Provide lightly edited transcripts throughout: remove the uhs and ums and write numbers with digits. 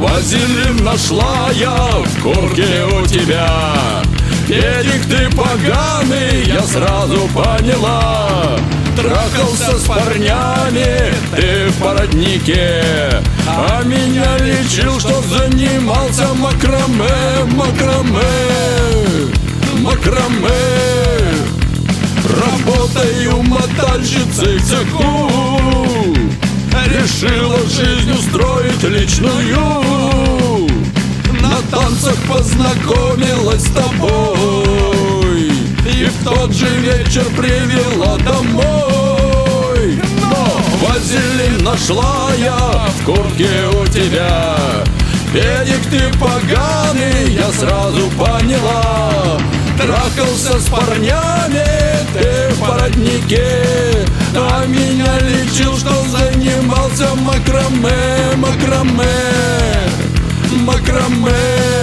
Вазелин нашла я в куртке у тебя. Педик ты поганый, я сразу поняла. Трахался с парнями ты в породнике, а меня лечил, что занимался макраме, макраме, макраме. Работаю мотальщицей в цеху, решила жизнь устроить личную. На танцах познакомилась с тобой и в тот же вечер привела домой. Но вазелин нашла я в куртке у тебя. Педик ты поганый, я сразу поняла. Трахался с парнями ты в породнике, а меня лечил, что занимался макраме, макраме, макраме.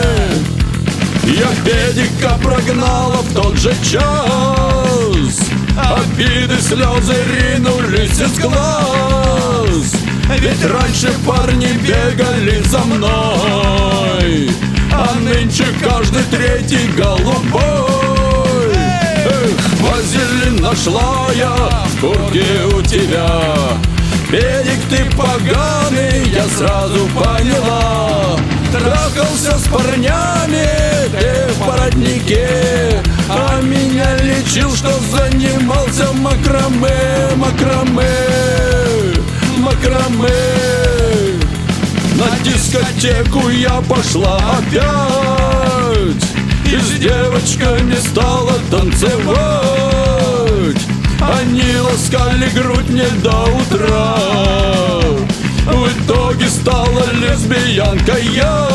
Я педика прогнала в тот же час, обиды, слезы ринулись из глаз. Ведь раньше парни бегали за мной, а нынче каждый третий голубой. Эх, вазелин нашла я в куртке у тебя. Педик ты поганый, я сразу поняла. Трахался с парнями ты в породнике, а меня лечил, что занимался макраме, макраме, макраме. На дискотеку я пошла опять, и с девочками стала танцевать. Они ласкали грудь мне до утра, в итоге стала лесбиянкой я.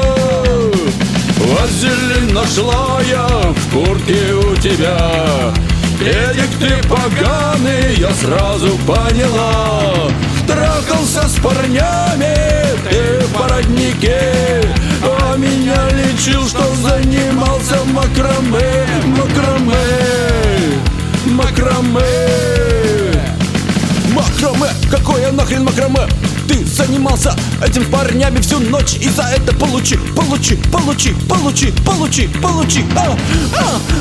Вазелин нашла я в куртке у тебя. Педик ты поганый, я сразу поняла. Трахался с парнями ты в породнике, а меня лечил, что занимался макраме, макраме, макраме. Макраме, какое нахрен макраме? Ты занимался этим с парнями всю ночь, и за это получи, получи, получи, получи, получи, получи.